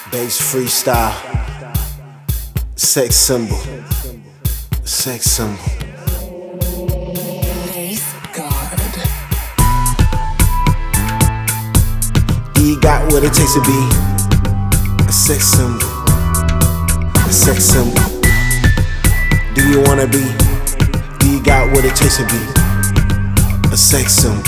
Bass freestyle, sex symbol, sex symbol. Bass God. You got what it takes to be a sex symbol, a sex symbol. Do you wanna be? Do you got what it takes to be a sex symbol?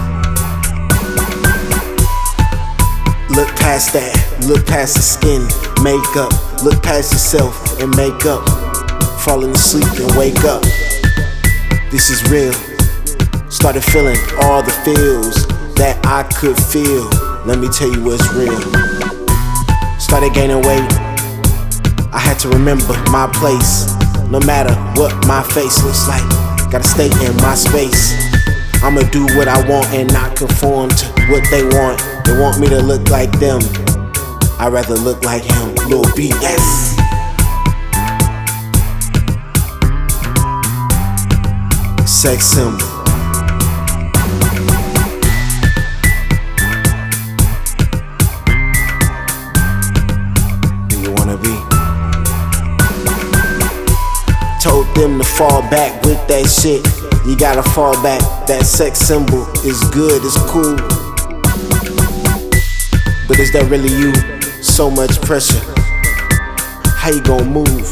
Look past that, look past the skin, makeup. Look past yourself and make up. Falling asleep and wake up. This is real. Started feeling all the feels that I could feel. Let me tell you what's real. Started gaining weight. I had to remember my place. No matter what my face looks like, gotta stay in my space. I'ma do what I want and not conform to what they want. They want me to look like them, I'd rather look like him. Lil BS. Sex symbol. Do you wanna be? Told them to fall back with that shit. You gotta fall back. That sex symbol is good, it's cool. But is that really you? So much pressure. How you gon' move?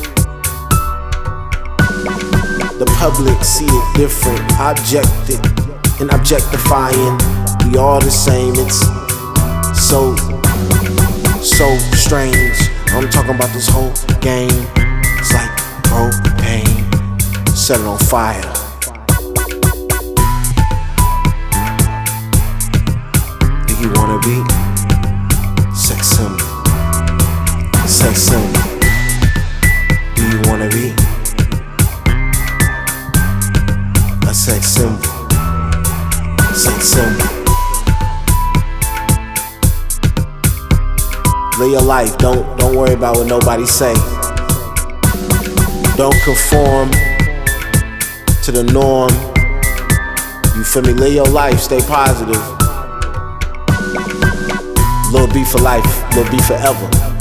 The public see it different, objected and objectifying. We all the same, it's so strange. I'm talking about this whole game. It's like propane, set it on fire. Do you wanna be? Sex symbol, sex symbol. Do you wanna be a sex symbol, sex symbol? Live your life, don't worry about what nobody say. Don't conform to the norm. You feel me? Live your life, stay positive. Lil B for life, Lil B forever.